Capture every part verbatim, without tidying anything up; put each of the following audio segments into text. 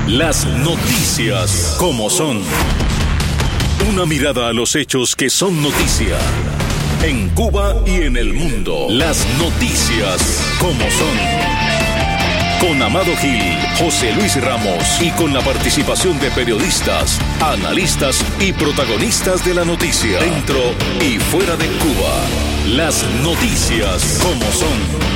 Las noticias como son. Una mirada a los hechos que son noticia. En Cuba y en el mundo. Las noticias como son. Con Amado Gil, José Luis Ramos y con la participación de periodistas, analistas y protagonistas de la noticia. Dentro y fuera de Cuba. Las noticias como son.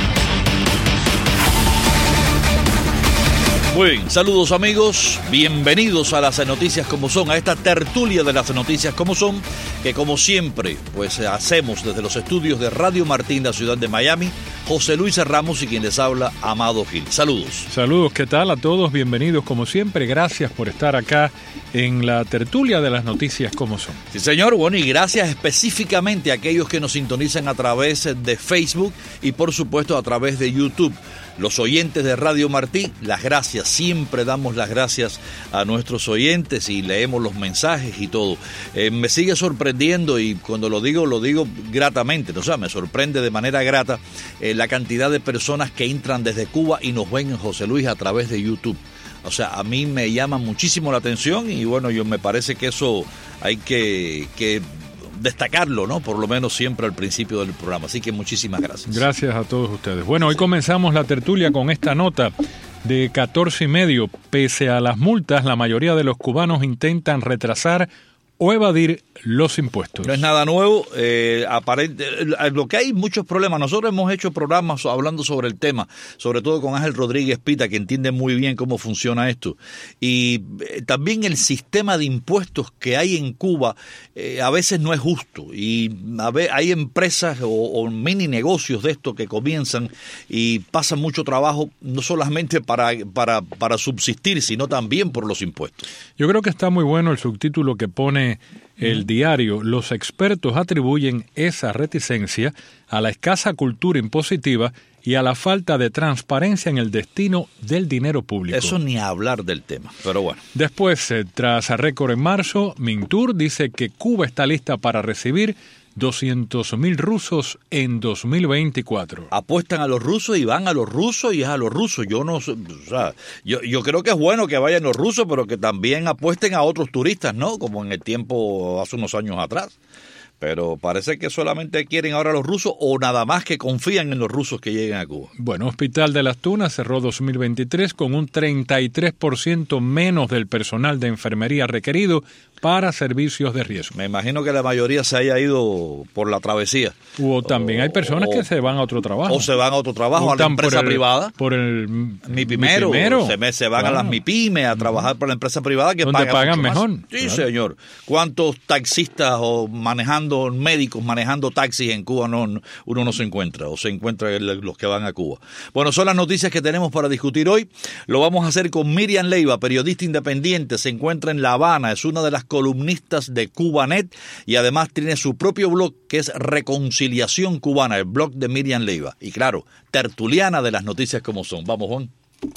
Muy bien, saludos amigos, bienvenidos a las noticias como son, a esta tertulia de las noticias como son, que como siempre, pues hacemos desde los estudios de Radio Martín, la ciudad de Miami, José Luis Ramos y quien les habla, Amado Gil. Saludos. Saludos, ¿qué tal a todos? Bienvenidos como siempre, gracias por estar acá en la tertulia de las noticias como son. Sí señor, bueno, y gracias específicamente a aquellos que nos sintonizan a través de Facebook y por supuesto a través de YouTube. Los oyentes de Radio Martí, las gracias, siempre damos las gracias a nuestros oyentes y leemos los mensajes y todo. Eh, me sigue sorprendiendo y cuando lo digo, lo digo gratamente, o sea, me sorprende de manera grata eh, la cantidad de personas que entran desde Cuba y nos ven en José Luis a través de YouTube. O sea, a mí me llama muchísimo la atención y bueno, yo me parece que eso hay que... que destacarlo, ¿no? Por lo menos siempre al principio del programa. Así que muchísimas gracias. Gracias a todos ustedes. Bueno, hoy comenzamos la tertulia con esta nota de catorce y medio. Pese a las multas, la mayoría de los cubanos intentan retrasar o evadir los impuestos. No es nada nuevo, eh, aparente, lo que hay muchos problemas. Nosotros hemos hecho programas hablando sobre el tema, sobre todo con Ángel Rodríguez Pita, que entiende muy bien cómo funciona esto. Y eh, también el sistema de impuestos que hay en Cuba eh, a veces no es justo. Y a ver, hay empresas o, o mini negocios de esto que comienzan y pasan mucho trabajo, no solamente para, para, para subsistir, sino también por los impuestos. Yo creo que está muy bueno el subtítulo que pone el diario. Los expertos atribuyen esa reticencia a la escasa cultura impositiva y a la falta de transparencia en el destino del dinero público. Eso ni hablar del tema, pero bueno. Después, eh, tras récord en marzo, Mintur dice que Cuba está lista para recibir doscientos mil rusos en dos mil veinticuatro. Apuestan a los rusos y van a los rusos y es a los rusos. Yo no, o sea, yo, yo creo que es bueno que vayan los rusos, pero que también apuesten a otros turistas, ¿no? Como en el tiempo hace unos años atrás. Pero parece que solamente quieren ahora los rusos o nada más que confían en los rusos que lleguen a Cuba. Bueno, Hospital de las Tunas cerró dos mil veintitrés con un treinta y tres por ciento menos del personal de enfermería requerido para servicios de riesgo. Me imagino que la mayoría se haya ido por la travesía. O también o, hay personas o, que se van a otro trabajo. O se van a otro trabajo, a la empresa por el, privada. Por el MIPIMERO. Se, me, se van claro. a las MIPYME a trabajar uh-huh. por la empresa privada que donde pagan, pagan mejor. Más. Sí, claro. señor. ¿Cuántos taxistas o manejando médicos manejando taxis en Cuba no, uno no se encuentra? O se encuentra los que van a Cuba. Bueno, son las noticias que tenemos para discutir hoy. Lo vamos a hacer con Miriam Leiva, periodista independiente. Se encuentra en La Habana. Es una de las columnistas de Cubanet y además tiene su propio blog que es Reconciliación Cubana, el blog de Miriam Leiva. Y claro, tertuliana de las noticias como son. Vamos, Juan.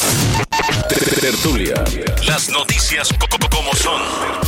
Tertulia. Las noticias como son.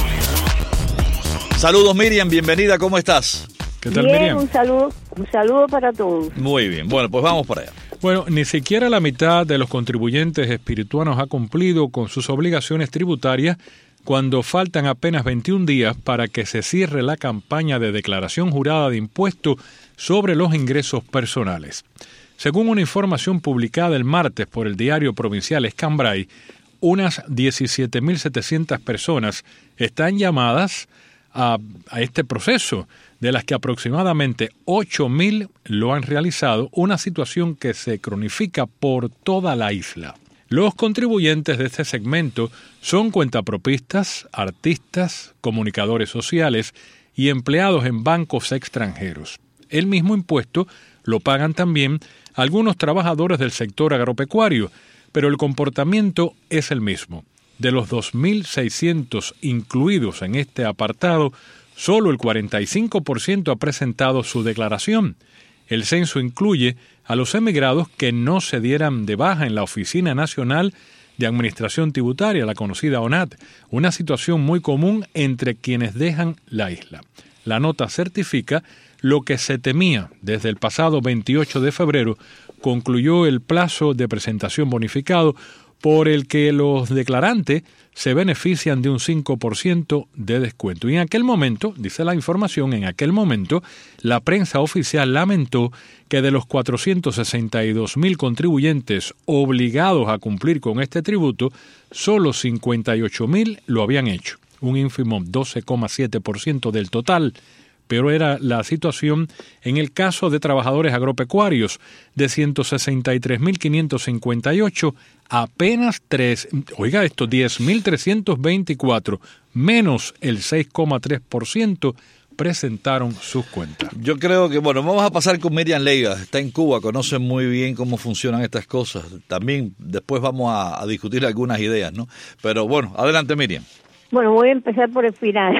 Saludos, Miriam, bienvenida, ¿cómo estás? ¿Qué tal, bien, Miriam? un saludo, un saludo para todos. Muy bien, bueno, pues vamos para allá. Bueno, ni siquiera la mitad de los contribuyentes espirituanos ha cumplido con sus obligaciones tributarias cuando faltan apenas veintiún días para que se cierre la campaña de declaración jurada de impuestos sobre los ingresos personales. Según una información publicada el martes por el diario provincial Escambray, unas diecisiete mil setecientas personas están llamadas a, a este proceso, de las que aproximadamente ocho mil lo han realizado, una situación que se cronifica por toda la isla. Los contribuyentes de este segmento son cuentapropistas, artistas, comunicadores sociales y empleados en bancos extranjeros. El mismo impuesto lo pagan también algunos trabajadores del sector agropecuario, pero el comportamiento es el mismo. De los dos mil seiscientos incluidos en este apartado, solo el cuarenta y cinco por ciento ha presentado su declaración. El censo incluye a los emigrados que no se dieran de baja en la Oficina Nacional de Administración Tributaria, la conocida O N A T, una situación muy común entre quienes dejan la isla. La nota certifica lo que se temía desde el pasado veintiocho de febrero, concluyó el plazo de presentación bonificado, por el que los declarantes se benefician de un cinco por ciento de descuento. Y en aquel momento, dice la información, en aquel momento, la prensa oficial lamentó que de los cuatrocientos sesenta y dos mil contribuyentes obligados a cumplir con este tributo, solo cincuenta y ocho mil lo habían hecho, un ínfimo doce coma siete por ciento del total. Pero era la situación en el caso de trabajadores agropecuarios, de ciento sesenta y tres mil quinientos cincuenta y ocho, apenas tres, oiga esto, diez mil trescientos veinticuatro, menos el seis coma tres por ciento, presentaron sus cuentas. Yo creo que, bueno, vamos a pasar con Miriam Leiva, está en Cuba, conoce muy bien cómo funcionan estas cosas. También después vamos a, a discutir algunas ideas, ¿no? Pero bueno, adelante, Miriam. Bueno, voy a empezar por el final,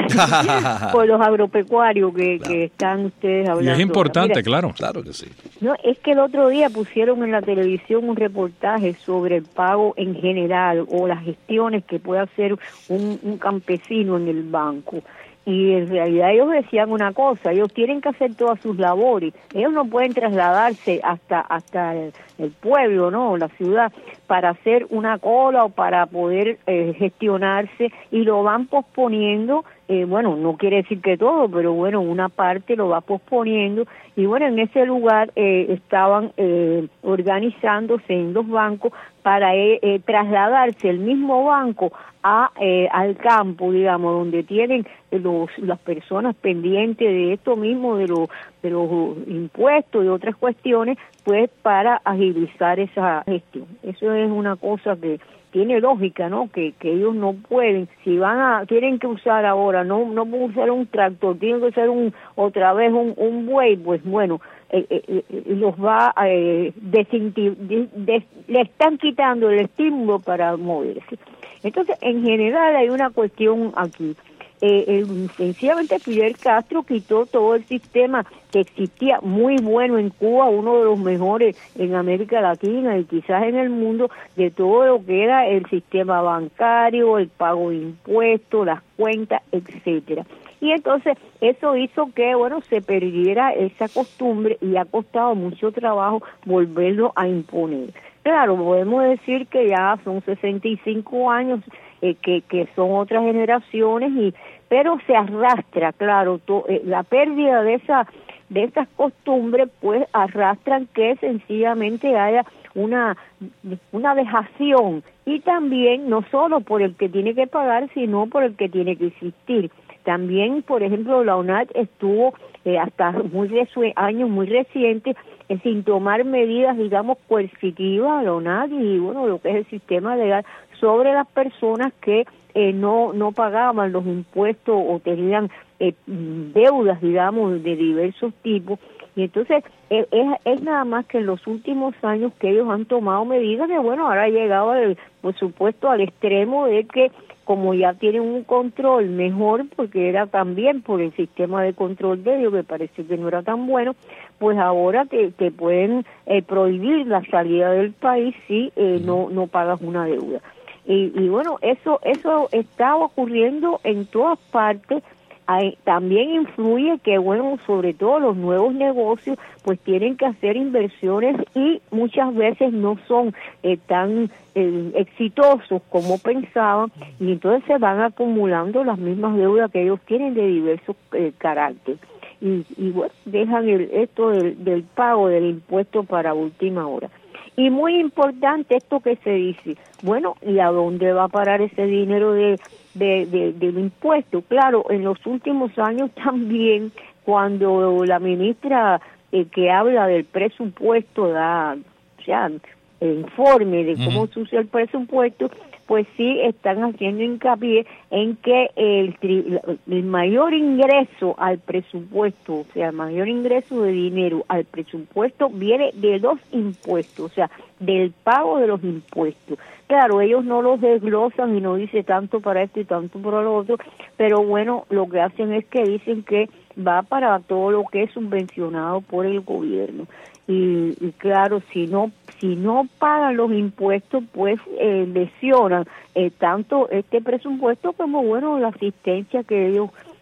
por los agropecuarios que, claro. que están ustedes hablando. Y es importante, Mira, claro. Claro que sí. No, es que el otro día pusieron en la televisión un reportaje sobre el pago en general o las gestiones que puede hacer un, un campesino en el banco. Y en realidad ellos decían una cosa, ellos tienen que hacer todas sus labores, ellos no pueden trasladarse hasta hasta el, el pueblo, ¿no?, la ciudad, para hacer una cola o para poder eh, gestionarse, y lo van posponiendo, eh, bueno, no quiere decir que todo, pero bueno, una parte lo va posponiendo, y bueno, en ese lugar eh, estaban eh, organizándose en los bancos para eh, eh, trasladarse el mismo banco a eh, al campo, digamos, donde tienen los las personas pendientes de esto mismo, de los de los impuestos y otras cuestiones, pues para agilizar esa gestión. Eso es una cosa que tiene lógica, ¿no? Que que ellos no pueden, si van a tienen que usar ahora, no no pueden usar un tractor, tienen que usar un otra vez un un buey, pues bueno, eh, eh, los va a eh, desinti- de, de, le están quitando el estímulo para moverse. Entonces, en general hay una cuestión aquí. Eh, el, sencillamente Fidel Castro quitó todo el sistema que existía muy bueno en Cuba, uno de los mejores en América Latina y quizás en el mundo, de todo lo que era el sistema bancario, el pago de impuestos, las cuentas, etcétera. Y entonces eso hizo que, bueno, se perdiera esa costumbre y ha costado mucho trabajo volverlo a imponer. Claro, podemos decir que ya son sesenta y cinco años, eh, que, que son otras generaciones, y pero se arrastra, claro, to, eh, la pérdida de esa de esas costumbres, pues arrastran que sencillamente haya una una dejación, y también no solo por el que tiene que pagar, sino por el que tiene que existir. También, por ejemplo, la O N A C estuvo eh, hasta muy resu- años muy recientes eh, sin tomar medidas, digamos, coercitivas, la O N A C y, bueno, lo que es el sistema legal sobre las personas que eh, no no pagaban los impuestos o tenían eh, deudas, digamos, de diversos tipos. Y entonces eh, es, es nada más que en los últimos años que ellos han tomado medidas que, bueno, ahora ha llegado, el, por supuesto, al extremo de que, como ya tienen un control mejor, porque era también por el sistema de control de ellos, que parece que no era tan bueno, pues ahora te, te pueden eh, prohibir la salida del país si eh, no no pagas una deuda. Y, y bueno, eso eso está ocurriendo en todas partes. Hay, también influye que, bueno, sobre todo los nuevos negocios, pues tienen que hacer inversiones y muchas veces no son eh, tan eh, exitosos como pensaban, y entonces se van acumulando las mismas deudas que ellos tienen de diversos eh, caracteres. Y, y bueno, dejan el, esto del, del pago del impuesto para última hora. Y muy importante esto que se dice, bueno, ¿y a dónde va a parar ese dinero de, de, de, del impuesto? Claro, en los últimos años también, cuando la ministra eh, que habla del presupuesto da, o sea, el informe de cómo se usa el presupuesto, pues sí están haciendo hincapié en que el, el mayor ingreso al presupuesto, o sea, el mayor ingreso de dinero al presupuesto viene de los impuestos, o sea, del pago de los impuestos. Claro, ellos no los desglosan y no dice tanto para esto y tanto para lo otro, pero bueno, lo que hacen es que dicen que va para todo lo que es subvencionado por el gobierno. Y, y claro, si no si no pagan los impuestos, pues eh, lesionan eh, tanto este presupuesto como, bueno, la asistencia que ellos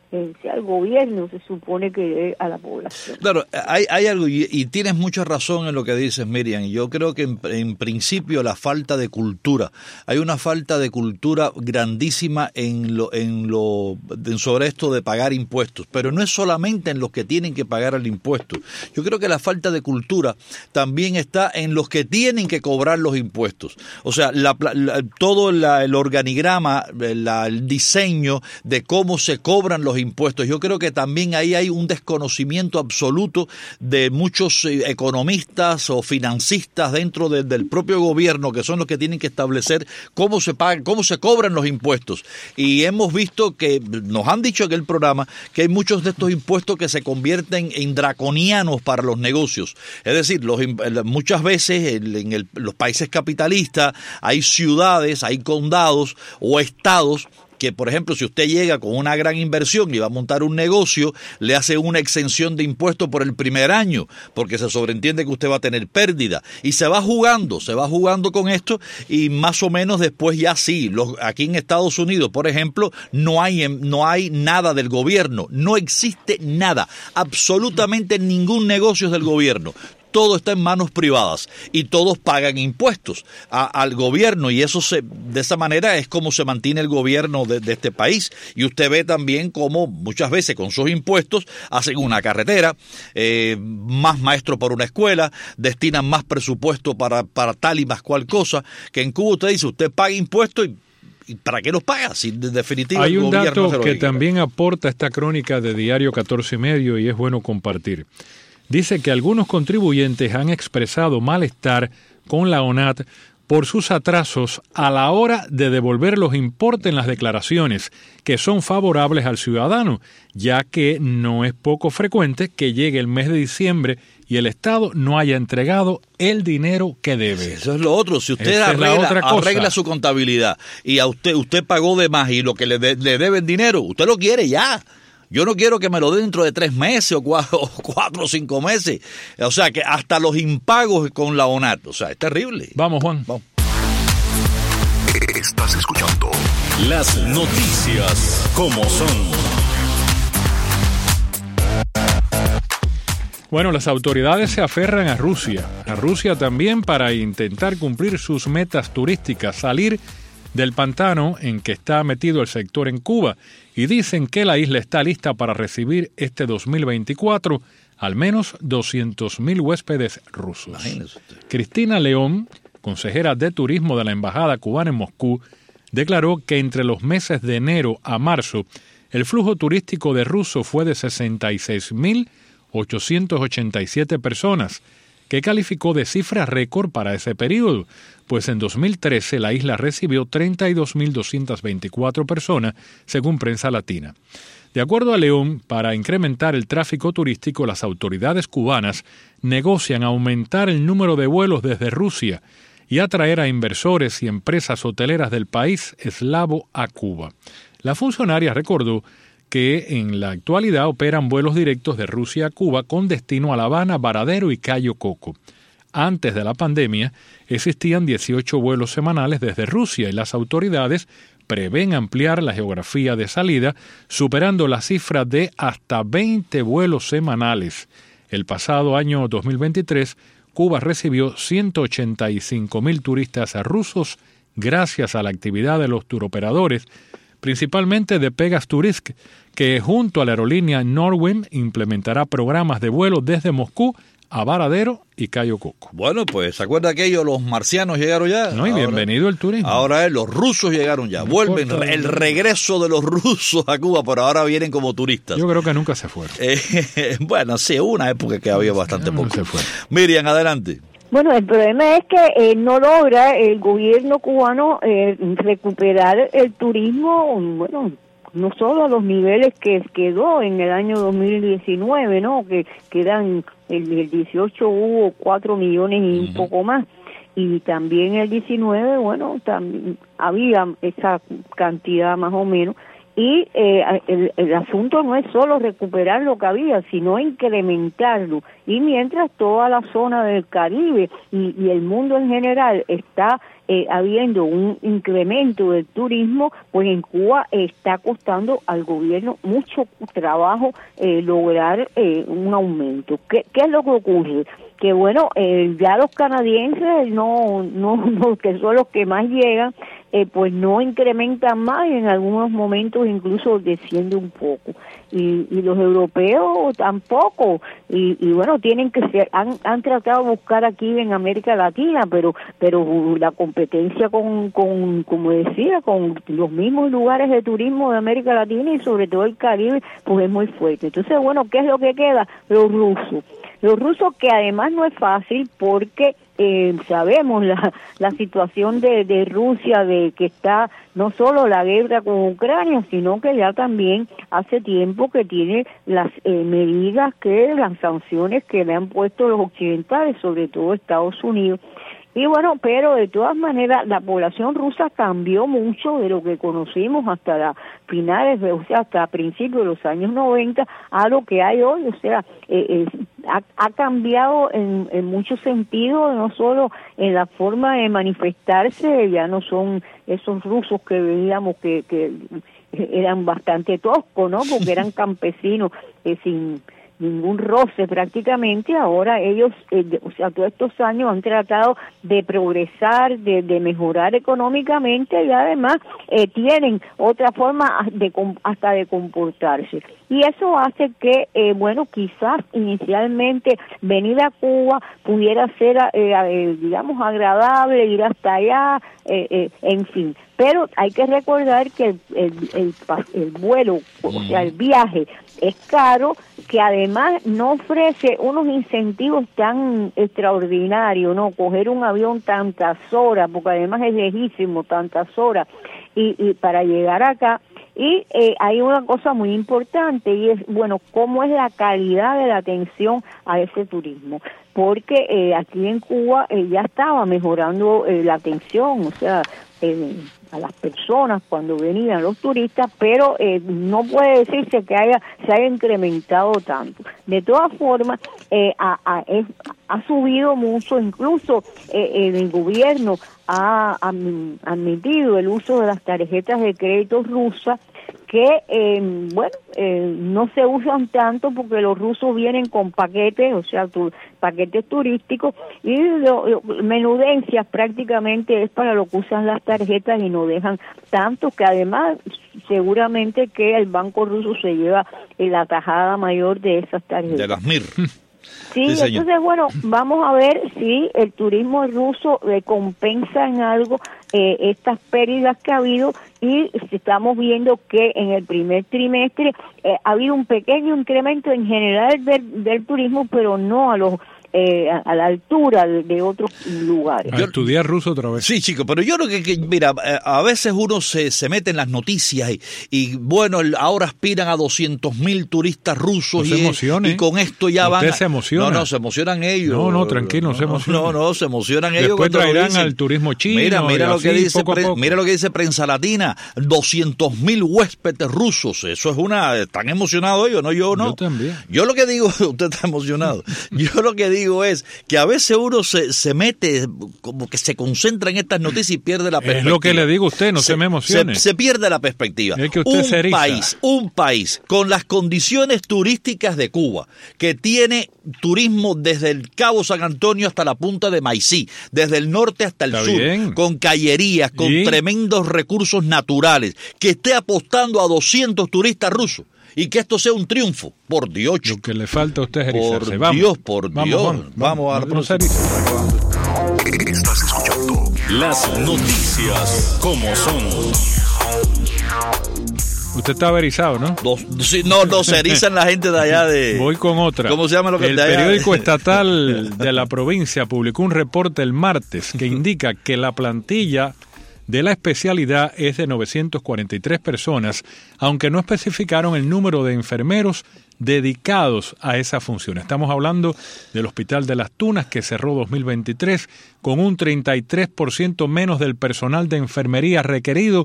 eh, sea el gobierno, se supone que dé a la población. Claro, hay, hay algo, y, y tienes mucha razón en lo que dices, Miriam. Yo creo que en, en principio la falta de cultura, hay una falta de cultura grandísima en lo, en lo, en sobre esto de pagar impuestos, pero no es solamente en los que tienen que pagar el impuesto. Yo creo que la falta de cultura también está en los que tienen que cobrar los impuestos. O sea, la, la, todo la, el organigrama, la, el diseño de cómo se cobran los impuestos. Yo creo que también ahí hay un desconocimiento absoluto de muchos economistas o financistas dentro de, del propio gobierno, que son los que tienen que establecer cómo se pagan, cómo se cobran los impuestos. Y hemos visto que, nos han dicho en el programa, que hay muchos de estos impuestos que se convierten en draconianos para los negocios. Es decir, los, muchas veces en, en el, los países capitalistas hay ciudades, hay condados o estados que, por ejemplo, si usted llega con una gran inversión y va a montar un negocio, le hace una exención de impuestos por el primer año, porque se sobreentiende que usted va a tener pérdida. Y se va jugando, se va jugando con esto y más o menos después ya sí. Los, aquí en Estados Unidos, por ejemplo, no hay, no hay nada del gobierno, no existe nada, absolutamente ningún negocio es del gobierno. Todo está en manos privadas y todos pagan impuestos a, al gobierno, y eso se, de esa manera es como se mantiene el gobierno de, de este país. Y usted ve también cómo muchas veces con sus impuestos hacen una carretera, eh, más maestros para una escuela, destinan más presupuesto para, para tal y más cual cosa, que en Cuba usted dice, usted paga impuestos y ¿y para qué los paga? Si en definitiva hay el un gobierno dato se lo que diga. también aporta esta crónica de Diario catorce y medio y es bueno compartir. Dice que algunos contribuyentes han expresado malestar con la ONAT por sus atrasos a la hora de devolver los importes en las declaraciones que son favorables al ciudadano, ya que no es poco frecuente que llegue el mes de diciembre y el Estado no haya entregado el dinero que debe. Eso es lo otro. Si usted Esa es la arregla, otra cosa. arregla su contabilidad y a usted usted pagó de más y lo que le, de, le deben dinero, usted lo quiere ya. Yo no quiero que me lo den dentro de tres meses o cuatro, o cuatro o cinco meses. O sea, que hasta los impagos con la ONAT. O sea, es terrible. Vamos, Juan. Vamos. Estás escuchando las noticias como son. Bueno, las autoridades se aferran a Rusia. A Rusia también para intentar cumplir sus metas turísticas, salir del pantano en que está metido el sector en Cuba, y dicen que la isla está lista para recibir este dos mil veinticuatro al menos doscientos mil huéspedes rusos. Cristina León, consejera de turismo de la Embajada cubana en Moscú, declaró que entre los meses de enero a marzo el flujo turístico de rusos fue de sesenta y seis mil ochocientas ochenta y siete personas, que calificó de cifra récord para ese periodo, pues en dos mil trece la isla recibió treinta y dos mil doscientas veinticuatro personas, según Prensa Latina. De acuerdo a León, para incrementar el tráfico turístico, las autoridades cubanas negocian aumentar el número de vuelos desde Rusia y atraer a inversores y empresas hoteleras del país eslavo a Cuba. La funcionaria recordó que en la actualidad operan vuelos directos de Rusia a Cuba con destino a La Habana, Varadero y Cayo Coco. Antes de la pandemia existían dieciocho vuelos semanales desde Rusia y las autoridades prevén ampliar la geografía de salida, superando la cifra de hasta veinte vuelos semanales. El pasado año dos mil veintitrés, Cuba recibió ciento ochenta y cinco mil turistas rusos gracias a la actividad de los turoperadores, principalmente de Pegas Tourist, que junto a la aerolínea Norwim implementará programas de vuelo desde Moscú a Varadero y Cayo Coco. Bueno, pues, ¿se acuerda aquello? Los marcianos llegaron ya. No, y ahora, bienvenido el turismo. Ahora es, los rusos llegaron ya. No Vuelven, importa, el regreso de los rusos a Cuba, pero ahora vienen como turistas. Yo creo que nunca se fueron. Eh, bueno, sí, hubo una época que había bastante no poco. Se fue. Miriam, adelante. Bueno, el problema es que eh, no logra el gobierno cubano eh, recuperar el turismo, bueno, no solo a los niveles que quedó en el año dos mil diecinueve, ¿no? Que quedan, el, el dieciocho hubo cuatro millones y un uh-huh. poco más, y también el diecinueve, bueno, también había esa cantidad más o menos. Y eh, el, el asunto no es solo recuperar lo que había, sino incrementarlo. Y mientras toda la zona del Caribe y, y el mundo en general está eh, habiendo un incremento del turismo, pues en Cuba está costando al gobierno mucho trabajo eh, lograr eh, un aumento. ¿Qué, ¿Qué es lo que ocurre? Que bueno, eh, ya los canadienses, no, no, no, que son los que más llegan, eh, pues no incrementan más y en algunos momentos incluso desciende un poco. Y, y los europeos tampoco. Y, y bueno, tienen que ser, han, han tratado de buscar aquí en América Latina, pero, pero la competencia con, con, como decía, con los mismos lugares de turismo de América Latina y sobre todo el Caribe, pues es muy fuerte. Entonces, bueno, ¿qué es lo que queda? Los rusos. Los rusos, que además no es fácil porque eh, sabemos la, la situación de, de Rusia, de que está no solo la guerra con Ucrania, sino que ya también hace tiempo que tiene las eh, medidas que, las sanciones que le han puesto los occidentales, sobre todo Estados Unidos. Y bueno, pero de todas maneras la población rusa cambió mucho de lo que conocimos hasta la finales, de, o sea, hasta principios de los años noventa a lo que hay hoy. O sea, eh, eh, ha, ha cambiado en, en muchos sentidos, no solo en la forma de manifestarse, ya no son esos rusos que veíamos que, que eran bastante toscos, ¿no? Porque eran campesinos eh, sin ningún roce prácticamente. Ahora ellos, eh, o sea, todos estos años han tratado de progresar, de, de mejorar económicamente y además eh, tienen otra forma de hasta de comportarse. Y eso hace que, eh, bueno, quizás inicialmente venir a Cuba pudiera ser, eh, eh, digamos, agradable, ir hasta allá, eh, eh, en fin. Pero hay que recordar que el, el, el, el vuelo, o sea, el viaje es caro, que además no ofrece unos incentivos tan extraordinarios, ¿no? Coger un avión tantas horas, porque además es lejísimo, tantas horas, y, y para llegar acá. Y eh, hay una cosa muy importante y es, bueno, cómo es la calidad de la atención a ese turismo. Porque eh, aquí en Cuba eh, ya estaba mejorando eh, la atención, o sea, eh, a las personas cuando venían los turistas, pero eh, no puede decirse que haya se haya incrementado tanto. De todas formas, eh, ha, ha, es, ha subido mucho, incluso eh, el gobierno ha admitido el uso de las tarjetas de crédito rusas, que, eh, bueno, eh, no se usan tanto porque los rusos vienen con paquetes, o sea, tu, paquetes turísticos, y lo, lo, menudencias prácticamente es para lo que usan las tarjetas y no dejan tanto, que además seguramente que el banco ruso se lleva la tajada mayor de esas tarjetas. De las M I R. Sí, sí, entonces, bueno, vamos a ver si el turismo ruso eh, compensa en algo eh, estas pérdidas que ha habido, y estamos viendo que en el primer trimestre eh, ha habido un pequeño incremento en general del, del turismo, pero no a los Eh, a, a la altura de, de otros lugares. A estudiar ruso otra vez. Sí, chico, pero yo creo que, que mira, a veces uno se, se mete en las noticias y, y bueno, ahora aspiran a doscientos mil turistas rusos. No y, se emocione. Y con esto ya Usted van. se emociona. No, no, se emocionan ellos. No, no, tranquilo, no se emocionan. No, no, se emocionan ellos. Después traerán al turismo chino. Mira, mira lo así, que dice, poco a poco. mira lo que dice Prensa Latina, doscientos mil huéspedes rusos. Eso es una, están emocionados ellos, no yo, no. Yo también. Yo lo que digo, usted está emocionado. Yo lo que digo es que a veces uno se, se mete, como que se concentra en estas noticias y pierde la perspectiva. Es lo que le digo a usted, no se, se me emocione. Se, se pierde la perspectiva. Es que usted un se eriza. país, un país con las condiciones turísticas de Cuba, que tiene turismo desde el Cabo San Antonio hasta la punta de Maicí, desde el norte hasta el Está sur, bien. con callerías, con ¿Y? tremendos recursos naturales, que esté apostando a doscientos turistas rusos. Y que esto sea un triunfo, por Dios. Lo que le falta a usted es Por erizarse. Vamos. Dios, por vamos, Dios. Vamos, Vamos, vamos, a no se erice. Estás escuchando las noticias como son. Usted está erizado, ¿no? Dos, sí, no, no, se erizan la gente de allá de... Voy con otra. ¿Cómo se llama lo que El de allá? periódico estatal de la provincia publicó un reporte el martes que indica que la plantilla de la especialidad es de novecientas cuarenta y tres personas, aunque no especificaron el número de enfermeros dedicados a esa función. Estamos hablando del Hospital de las Tunas, que cerró dos mil veintitrés con un treinta y tres por ciento menos del personal de enfermería requerido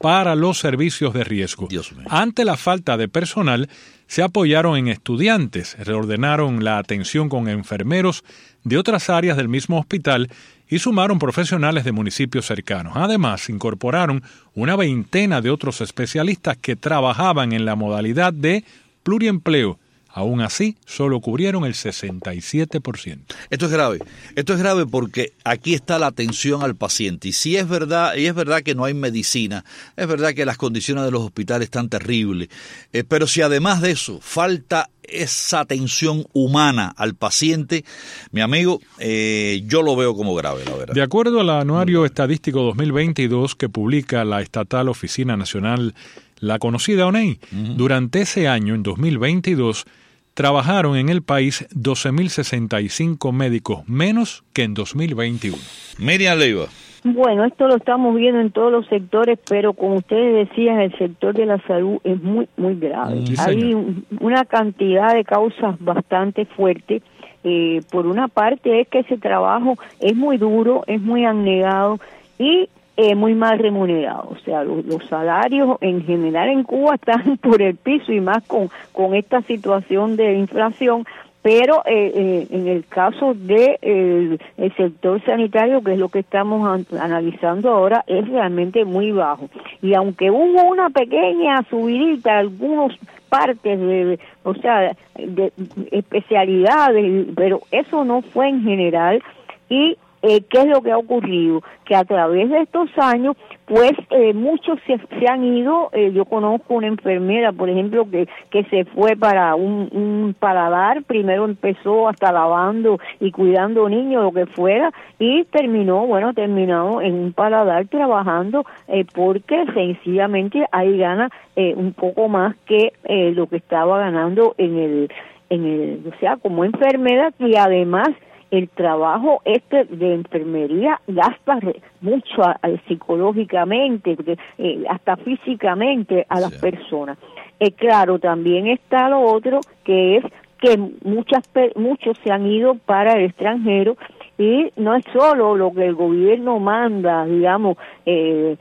para los servicios de riesgo. Ante la falta de personal, se apoyaron en estudiantes, reordenaron la atención con enfermeros de otras áreas del mismo hospital y sumaron profesionales de municipios cercanos. Además, incorporaron una veintena de otros especialistas que trabajaban en la modalidad de pluriempleo. Aún así, solo cubrieron el sesenta y siete por ciento. Esto es grave. Esto es grave porque aquí está la atención al paciente. Y si es verdad, y es verdad que no hay medicina, es verdad que las condiciones de los hospitales están terribles, eh, pero si además de eso falta esa atención humana al paciente, mi amigo, eh, yo lo veo como grave, la verdad. De acuerdo al Anuario Estadístico dos mil veintidós que publica la estatal Oficina Nacional, la conocida O N E I, uh-huh. Durante ese año, en dos mil veintidós, trabajaron en el país doce mil sesenta y cinco médicos menos que en dos mil veintiuno. Miriam Leiva. Bueno, esto lo estamos viendo en todos los sectores, pero como ustedes decían, el sector de la salud es muy, muy grave. Sí, hay un, una cantidad de causas bastante fuertes. Eh, por una parte es que ese trabajo es muy duro, es muy abnegado y Eh, muy mal remunerado, o sea, los, los salarios en general en Cuba están por el piso y más con, con esta situación de inflación, pero eh, eh, en el caso de eh, el sector sanitario, que es lo que estamos an- analizando ahora, es realmente muy bajo. Y aunque hubo una pequeña subidita, algunos partes de, o sea, de, de especialidades, pero eso no fue en general. Y Eh, ¿qué es lo que ha ocurrido? Que a través de estos años, pues eh, muchos se, se han ido. Eh, yo conozco una enfermera, por ejemplo, que que se fue para un, un paladar. Primero empezó hasta lavando y cuidando niños, lo que fuera, y terminó, bueno, terminó en un paladar trabajando eh, porque sencillamente ahí gana eh, un poco más que eh, lo que estaba ganando en el, en el, o sea, como enfermera, y además el trabajo este de enfermería gasta mucho a, a, psicológicamente, eh, hasta físicamente a las sí. personas. Eh, claro, también está lo otro, que es que muchas muchos se han ido para el extranjero, y no es solo lo que el gobierno manda, digamos, eh,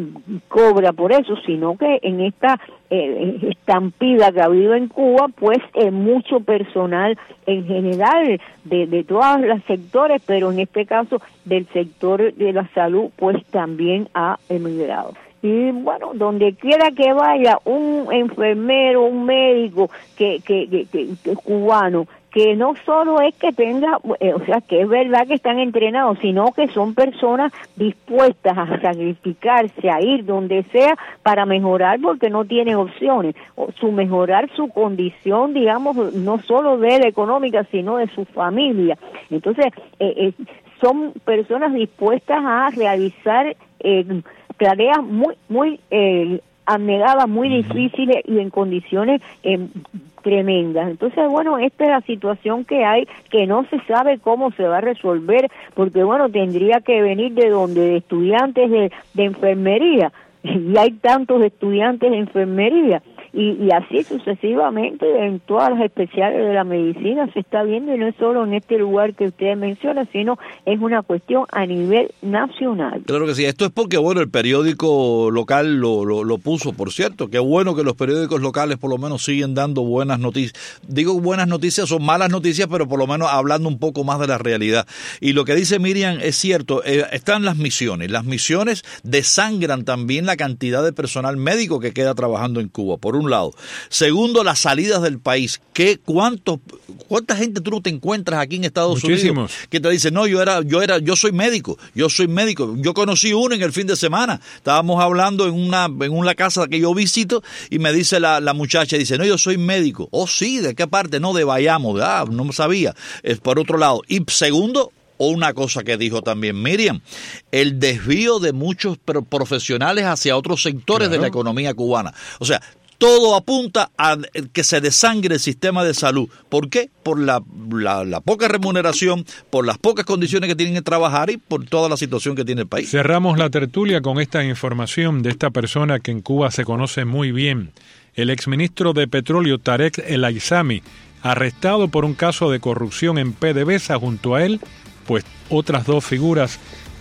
cobra por eso, sino que en esta eh, estampida que ha habido en Cuba, pues eh, mucho personal en general de, de todos los sectores, pero en este caso del sector de la salud, pues también ha emigrado. Y bueno, donde quiera que vaya un enfermero, un médico que, que, que, que, que cubano, que no solo es que tenga, eh, o sea, que es verdad que están entrenados, sino que son personas dispuestas a sacrificarse, a ir donde sea para mejorar, porque no tienen opciones, o su mejorar su condición, digamos, no solo de la económica, sino de su familia. Entonces, eh, eh, son personas dispuestas a realizar eh, tareas muy, muy eh, abnegadas, muy difíciles y en condiciones eh, tremendas. Entonces, bueno, esta es la situación que hay, que no se sabe cómo se va a resolver, porque, bueno, tendría que venir de donde, de estudiantes de, de enfermería, y hay tantos estudiantes de enfermería, y, y así sucesivamente en todas las especiales de la medicina se está viendo, y no es solo en este lugar que usted menciona, sino es una cuestión a nivel nacional. Claro que sí, esto es porque, bueno, el periódico local lo, lo, lo puso, por cierto, qué bueno que los periódicos locales por lo menos siguen dando buenas noticias. Digo buenas noticias, son malas noticias, pero por lo menos hablando un poco más de la realidad. Y lo que dice Miriam es cierto, eh, están las misiones, las misiones desangran también la cantidad de personal médico que queda trabajando en Cuba, por un lado. Segundo, las salidas del país. ¿Qué, cuánto, ¿Cuánta gente tú no te encuentras aquí en Estados Muchísimos. Unidos que te dice, no, yo era, yo era, yo soy médico, yo soy médico. Yo conocí uno en el fin de semana. Estábamos hablando en una, en una casa que yo visito y me dice la, la muchacha, dice, no, yo soy médico. Oh, sí, ¿de qué parte? No, de Bayamo. Ah, no sabía. Es por otro lado. Y segundo, o una cosa que dijo también Miriam, el desvío de muchos profesionales hacia otros sectores claro. de la economía cubana. O sea, todo apunta a que se desangre el sistema de salud. ¿Por qué? Por la, la, la poca remuneración, por las pocas condiciones que tienen que trabajar y por toda la situación que tiene el país. Cerramos la tertulia con esta información de esta persona que en Cuba se conoce muy bien. El exministro de Petróleo Tarek El Aizami, arrestado por un caso de corrupción en PDVSA. Junto a él, pues otras dos figuras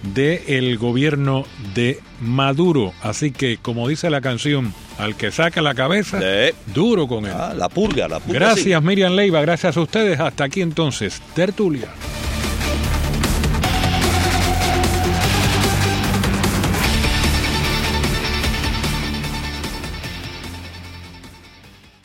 del gobierno de Maduro. Así que, como dice la canción, al que saca la cabeza, Sí. duro con él. Ah, la purga, la purga. Gracias, sí. Miriam Leiva, gracias a ustedes. Hasta aquí entonces, Tertulia.